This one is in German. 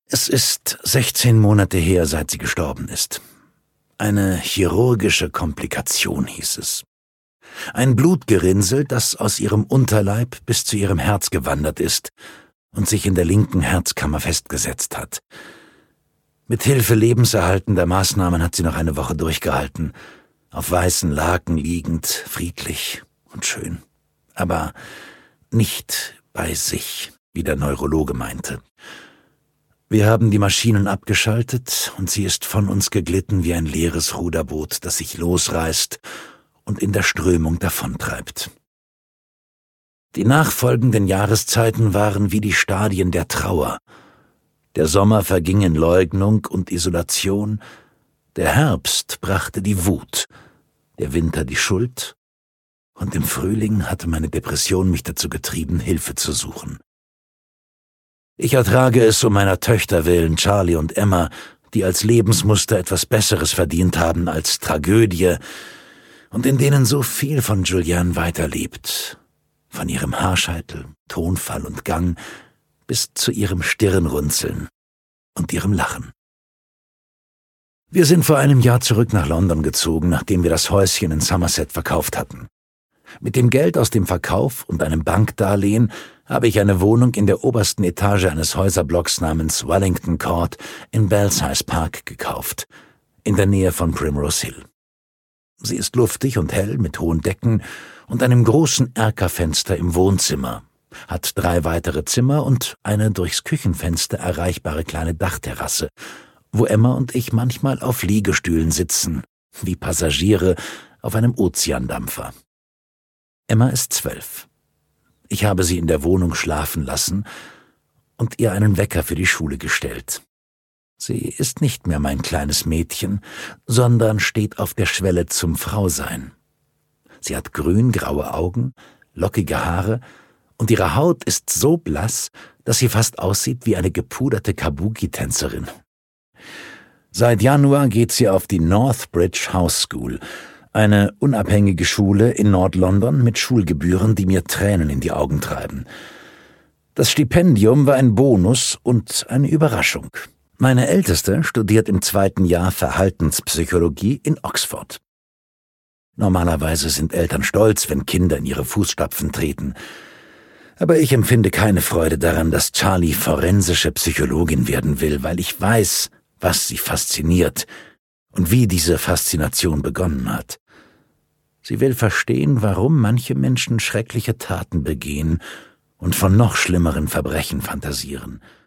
Es ist 16 Monate her, seit sie gestorben ist. Eine chirurgische Komplikation, hieß es. Ein Blutgerinnsel, das aus ihrem Unterleib bis zu ihrem Herz gewandert ist und sich in der linken Herzkammer festgesetzt hat. Mit Hilfe lebenserhaltender Maßnahmen hat sie noch eine Woche durchgehalten, auf weißen Laken liegend, friedlich und schön. Aber nicht bei sich, wie der Neurologe meinte. Wir haben die Maschinen abgeschaltet und sie ist von uns geglitten wie ein leeres Ruderboot, das sich losreißt und in der Strömung davontreibt. Die nachfolgenden Jahreszeiten waren wie die Stadien der Trauer. Der Sommer verging in Leugnung und Isolation, der Herbst brachte die Wut, der Winter die Schuld, und im Frühling hatte meine Depression mich dazu getrieben, Hilfe zu suchen. Ich ertrage es um meiner Töchter willen, Charlie und Emma, die als Lebensmuster etwas Besseres verdient haben als Tragödie und in denen so viel von Julianne weiterlebt, von ihrem Haarscheitel, Tonfall und Gang bis zu ihrem Stirnrunzeln und ihrem Lachen. Wir sind vor einem Jahr zurück nach London gezogen, nachdem wir das Häuschen in Somerset verkauft hatten. Mit dem Geld aus dem Verkauf und einem Bankdarlehen habe ich eine Wohnung in der obersten Etage eines Häuserblocks namens Wellington Court in Belsize Park gekauft, in der Nähe von Primrose Hill. Sie ist luftig und hell mit hohen Decken und einem großen Erkerfenster im Wohnzimmer, hat 3 weitere Zimmer und eine durchs Küchenfenster erreichbare kleine Dachterrasse, wo Emma und ich manchmal auf Liegestühlen sitzen, wie Passagiere auf einem Ozeandampfer. Emma ist 12. Ich habe sie in der Wohnung schlafen lassen und ihr einen Wecker für die Schule gestellt. Sie ist nicht mehr mein kleines Mädchen, sondern steht auf der Schwelle zum Frausein. Sie hat grün-graue Augen, lockige Haare und ihre Haut ist so blass, dass sie fast aussieht wie eine gepuderte Kabuki-Tänzerin. Seit Januar geht sie auf die Northbridge House School, eine unabhängige Schule in Nord-London mit Schulgebühren, die mir Tränen in die Augen treiben. Das Stipendium war ein Bonus und eine Überraschung. Meine Älteste studiert im 2. Jahr Verhaltenspsychologie in Oxford. Normalerweise sind Eltern stolz, wenn Kinder in ihre Fußstapfen treten. Aber ich empfinde keine Freude daran, dass Charlie forensische Psychologin werden will, weil ich weiß, was sie fasziniert und wie diese Faszination begonnen hat. Sie will verstehen, warum manche Menschen schreckliche Taten begehen und von noch schlimmeren Verbrechen fantasieren.